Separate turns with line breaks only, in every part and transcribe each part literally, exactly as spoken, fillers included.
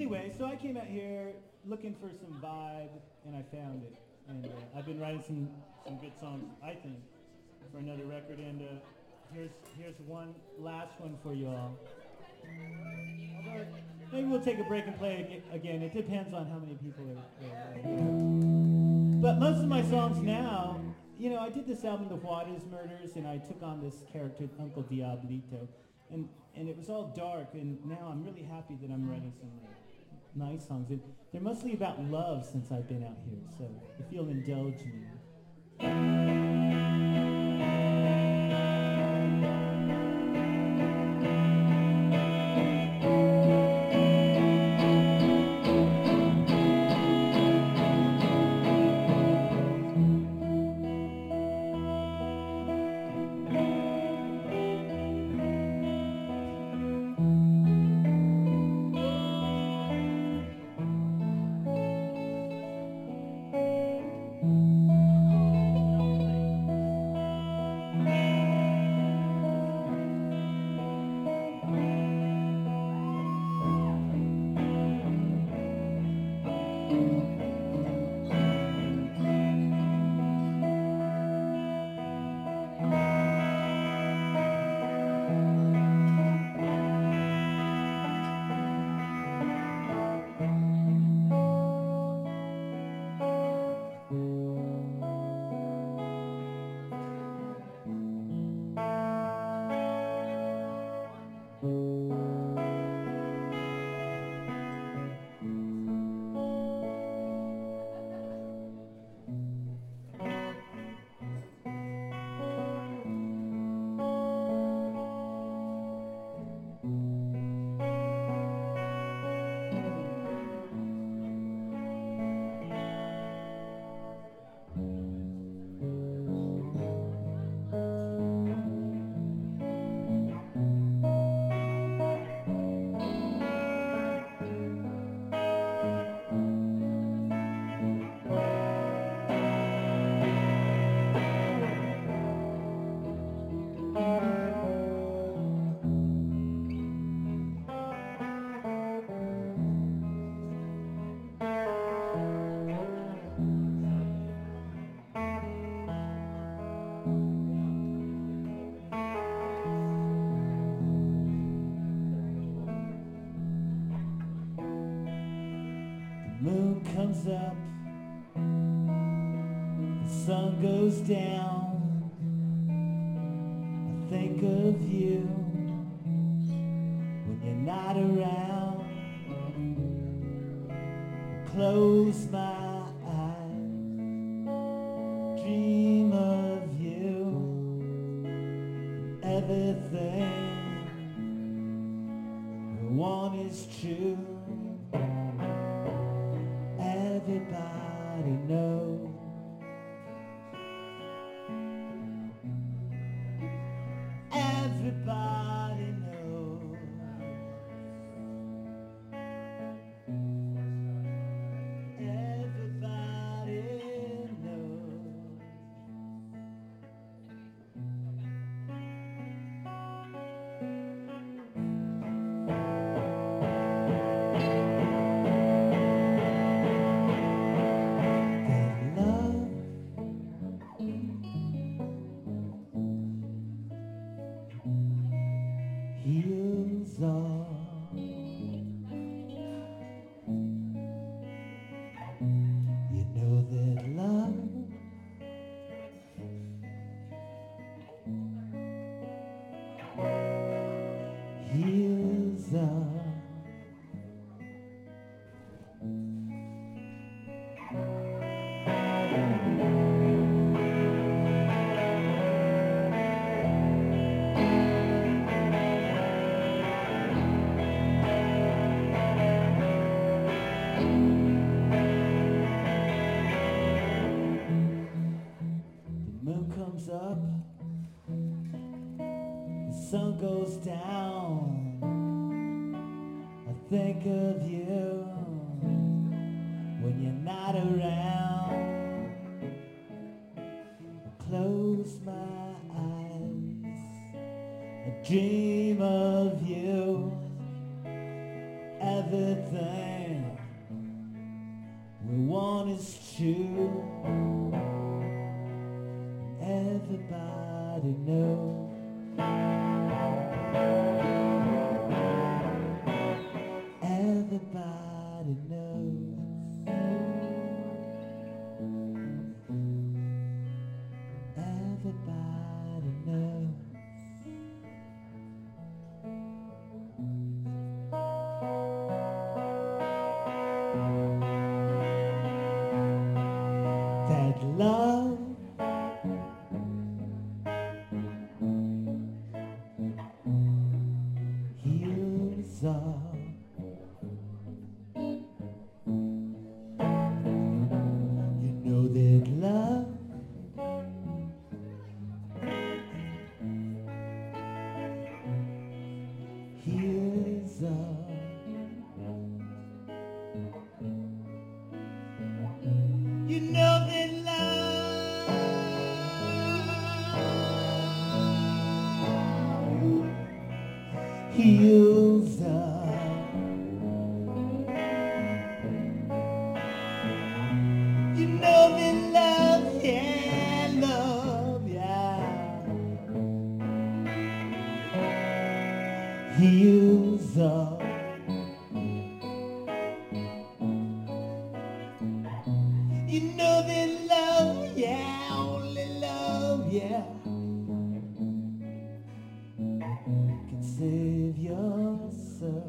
anyway, so I came out here looking for some vibe, and I found it. And uh, I've been writing some, some good songs, I think, for another record. And uh, here's here's one last one for you all. Although, maybe we'll take a break and play it again. It depends on how many people are, are there. But most of my songs now, you know, I did this album, The Juarez Murders, and I took on this character, Uncle Diablito. And and it was all dark, and now I'm really happy that I'm writing some like, nice songs. And they're mostly about love since I've been out here, so if you'll indulge me. Moon comes up, the sun goes down. I think of you when you're not around. Close my eyes, dream of you, everything I want is true. Everybody knows. Everybody knows. Everybody knows. Heals all. You know that love heals all. Moon comes up, the sun goes down. I think of you when you're not around. I close my eyes, I dream of you, everything song is true. Everybody knows. Everybody knows. Everybody knows. That love heals all. You know that love heals all. You know that love heals all. You know that love, yeah, love, yeah, heals all. You know that love, yeah, only love, yeah, can save your soul.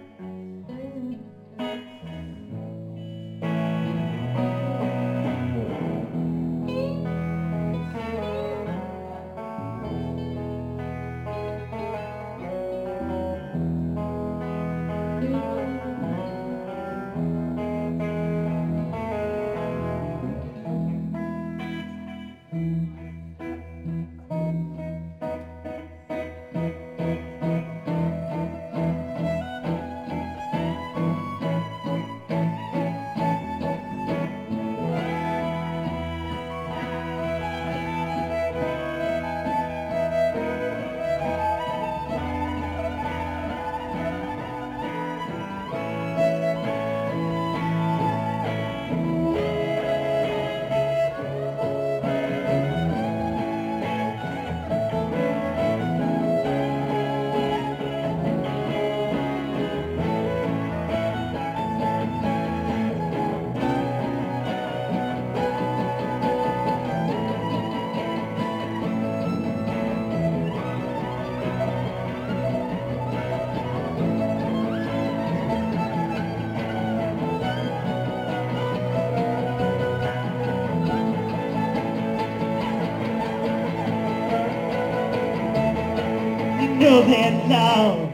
Know that love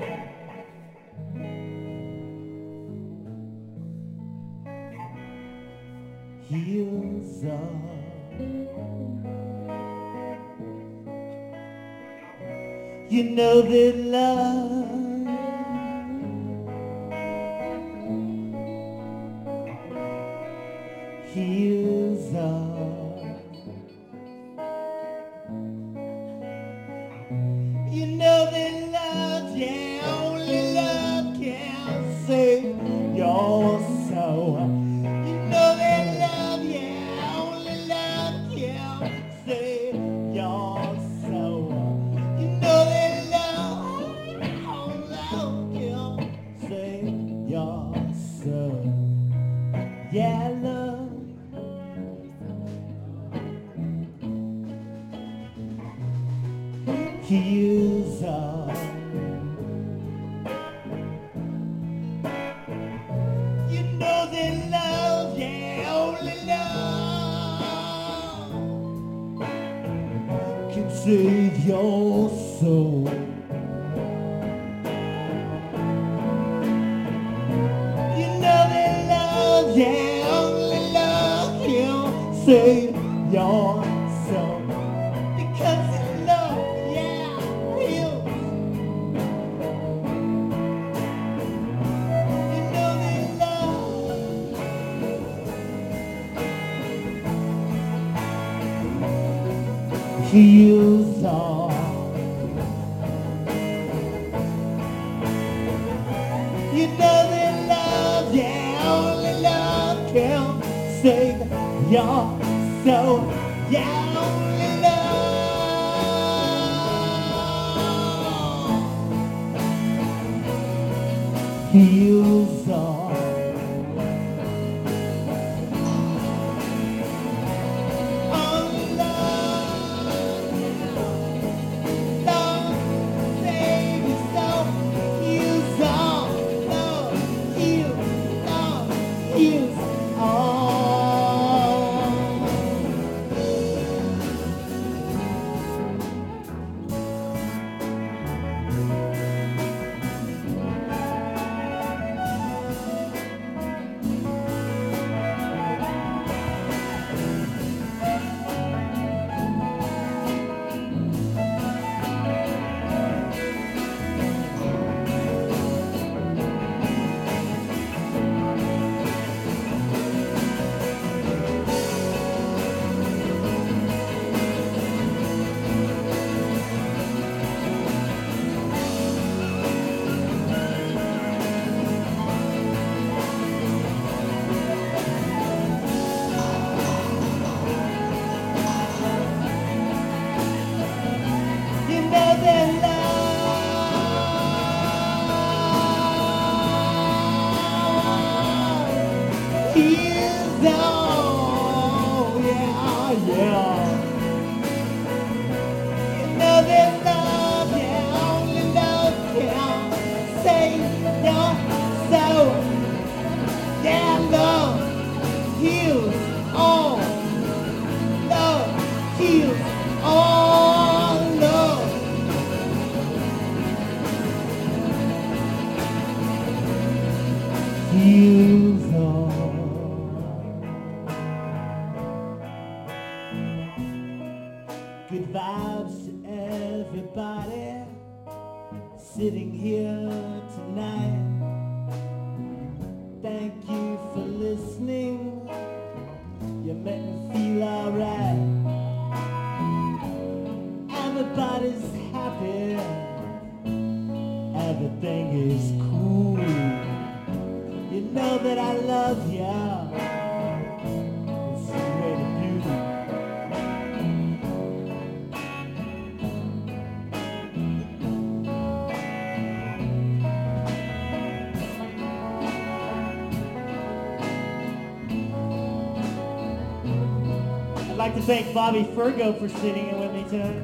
heals all. You know that love heals all. You know that love, yeah, only love can save your soul. You know that love, yeah, only love can save your soul. You know that love, only love can save your soul. Yeah, love heals all. You know that love, yeah, only love can save your soul. You know that love, yeah, only love can save your soul. Because it's love, yeah, heals. You know that love heals all. You know that love, yeah, only love can save your soul. Yeah, only love heals all. Good vibes to everybody sitting here tonight. Thank you for listening. You make me feel alright. Everybody's happy. Everything is cool. You know that I love ya. It's the way to do. I'd like to thank Bobby Fergo for sitting in with me tonight.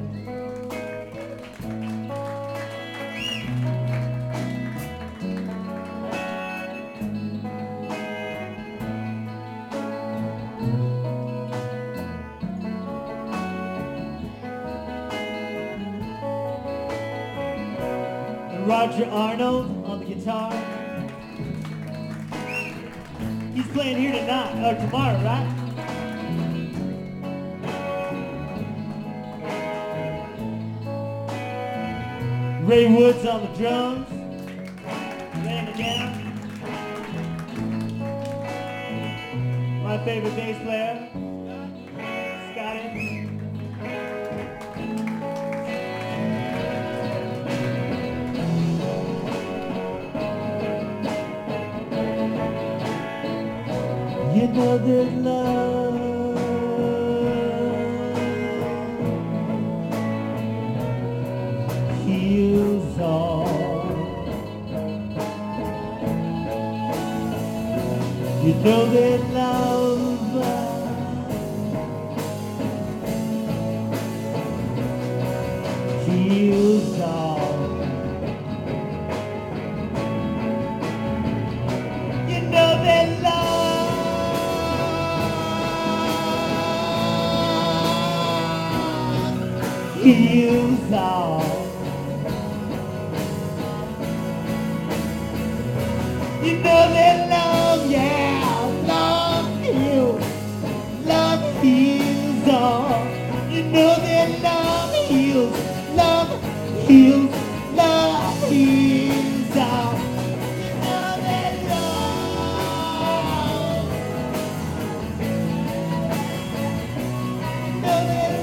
Roger Arnold on the guitar. He's playing here tonight, or tomorrow, right? Ray Woods on the drums, laying it down. My favorite bass player, Scotty. You know that love heals all. You know that love heals all. You know that love heals all. You know that love, yeah, love heals, love heals all. You know that love heals, love heals, love heals all. You know that love, you know that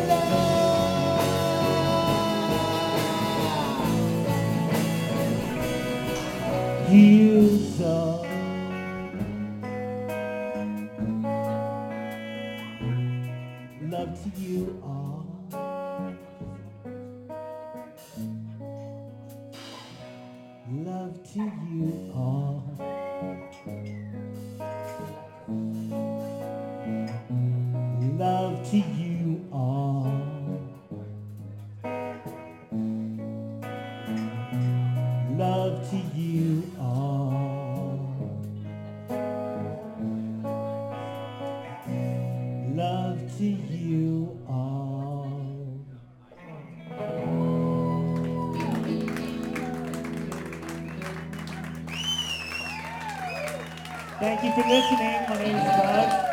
love heals all. love to you all. Love to you all. Love to you all. Love to you all. Thank you for listening. My name is Bud.